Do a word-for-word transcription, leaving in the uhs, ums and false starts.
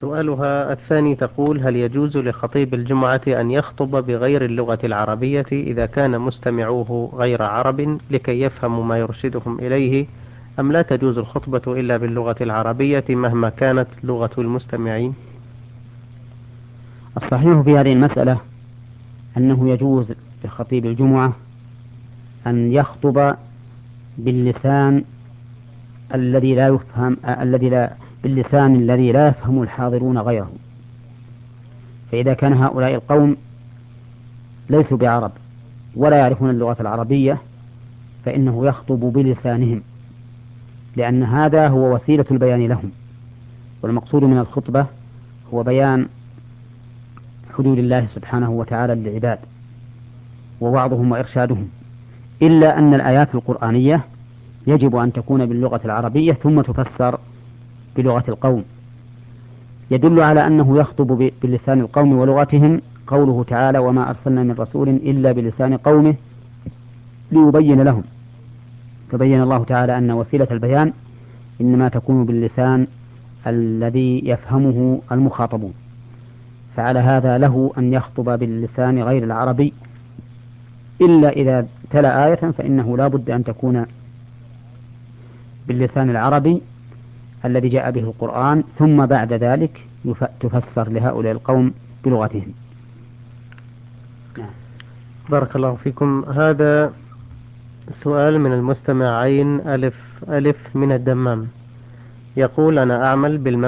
سؤالها الثاني تقول: هل يجوز لخطيب الجمعة أن يخطب بغير اللغة العربية إذا كان مستمعوه غير عرب لكي يفهموا ما يرشدهم إليه، أم لا تجوز الخطبة إلا باللغة العربية مهما كانت لغة المستمعين؟ الصحيح في هذه المسألة أنه يجوز لخطيب الجمعة أن يخطب باللسان الذي لا يفهم آه الذي لا باللسان الذي لا يفهم الحاضرون غيره. فإذا كان هؤلاء القوم ليسوا بعرب ولا يعرفون اللغة العربية فإنه يخطب بلسانهم، لأن هذا هو وسيلة البيان لهم، والمقصود من الخطبة هو بيان حدود الله سبحانه وتعالى للعباد ووعظهم وإرشادهم، إلا أن الآيات القرآنية يجب أن تكون باللغة العربية ثم تفسر بلغة القوم. يدل على أنه يخطب بلسان القوم ولغتهم قوله تعالى: وما أرسلنا من رسول إلا بلسان قومه ليبين لهم. فبين الله تعالى أن وسيلة البيان إنما تكون باللسان الذي يفهمه المخاطبون، فعلى هذا له أن يخطب باللسان غير العربي، إلا إذا تلا آية فإنه لا بد أن تكون باللسان العربي الذي جاء به القرآن، ثم بعد ذلك تفسر لهؤلاء القوم بلغتهم. نعم. بارك الله فيكم. هذا سؤال من المستمع عين ألف ألف من الدمام، يقول: أنا أعمل بالمملكة